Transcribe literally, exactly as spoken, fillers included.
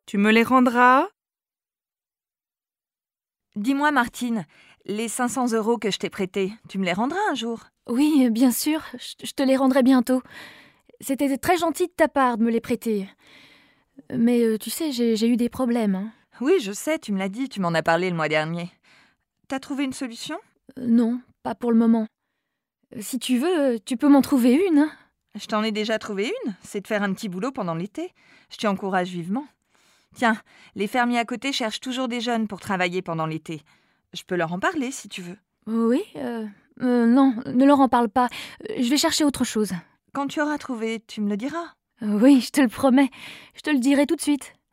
Tu me les rendras? Dis-moi, Martine, les cinq cents euros que je t'ai prêtés, tu me les rendras un jour? Oui, bien sûr, je te les rendrai bientôt. C'était très gentil de ta part de me les prêter. Mais euh, tu sais, j'ai, j'ai eu des problèmes. Hein. Oui, je sais, tu me l'as dit, tu m'en as parlé le mois dernier. T'as trouvé une solution? Euh, non, pas pour le moment. Si tu veux, tu peux m'en trouver une. Hein. Je t'en ai déjà trouvé une, c'est de faire un petit boulot pendant l'été. Je t'y encourage vivement. Tiens, les fermiers à côté cherchent toujours des jeunes pour travailler pendant l'été. Je peux leur en parler si tu veux. Oui, euh, euh, non, ne leur en parle pas. Je vais chercher autre chose. Quand tu auras trouvé, tu me le diras. Oui, je te le promets. Je te le dirai tout de suite.